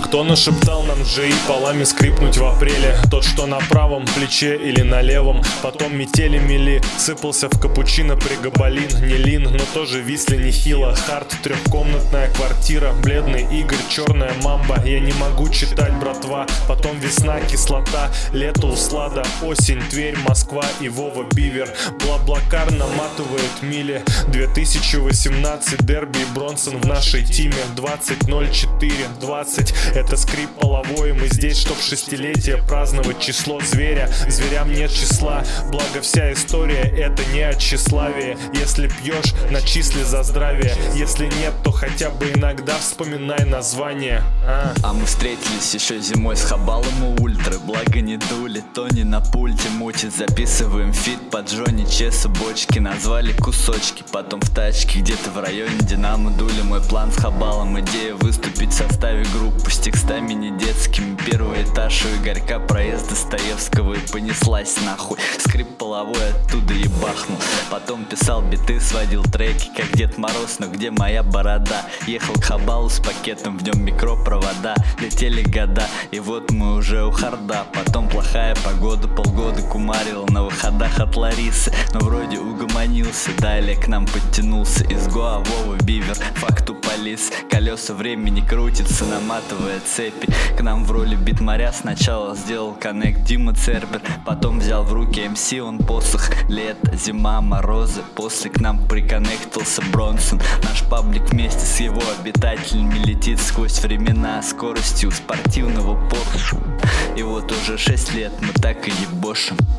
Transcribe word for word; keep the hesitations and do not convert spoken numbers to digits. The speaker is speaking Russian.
Кто нашептал нам джей полами скрипнуть в апреле? Тот, что на правом плече или на левом. Потом метели мели, сыпался в капучино пригабалин. Не лин, но тоже висли нехило. Хард, трехкомнатная квартира, бледный Игорь, черная мамба. Я не могу читать, братва. Потом весна, кислота, лето, услада, осень, Тверь, Москва и Вова Бивер. Блаблакар наматывает мили. две тысячи восемнадцать, Дерби и Бронсон в нашей тиме. Двадцать ноль четыре двадцать. Это скрип половой, мы здесь, чтоб шестилетие праздновать число зверя. Зверям нет числа, благо вся история это не от тщеславия. Если пьешь, начисли за здравие. Если нет, то хотя бы иногда вспоминай название. А, а мы встретились еще зимой с Хабалом у Ультры. Благо не дули, Тони на пульте мутит. Записываем фит под Джонни Чеса, бочки назвали кусочки. Потом в тачке где-то в районе Динамо дули. Мой план с Хабалом, идея выступить в составе группы с текстами не детскими. Первый этаж у Игорька, проезд Достоевского, и понеслась нахуй. Скрип половой оттуда и бахнул. Потом писал биты, сводил треки, как Дед Мороз, но где моя борода? Ехал к Хабалу с пакетом, в нем микропровода. Летели года, и вот мы уже у Харда. Потом плохая погода, полгода кумарил на выходах от Ларисы, но вроде угомонился. Далее к нам подтянулся из Гоа Вова Бивер, факту полис. Колеса времени крутятся, наматывая цепи. К нам в роли битмаря сначала сделал коннект Дима Цербер. Потом взял в руки эм си, он посох. Лето, зима, морозы. После к нам приконнектился Бронсон. Наш паблик вместе с его обитателями летит сквозь времена скоростью спортивного Порше. И вот уже шесть лет мы так и ебошим.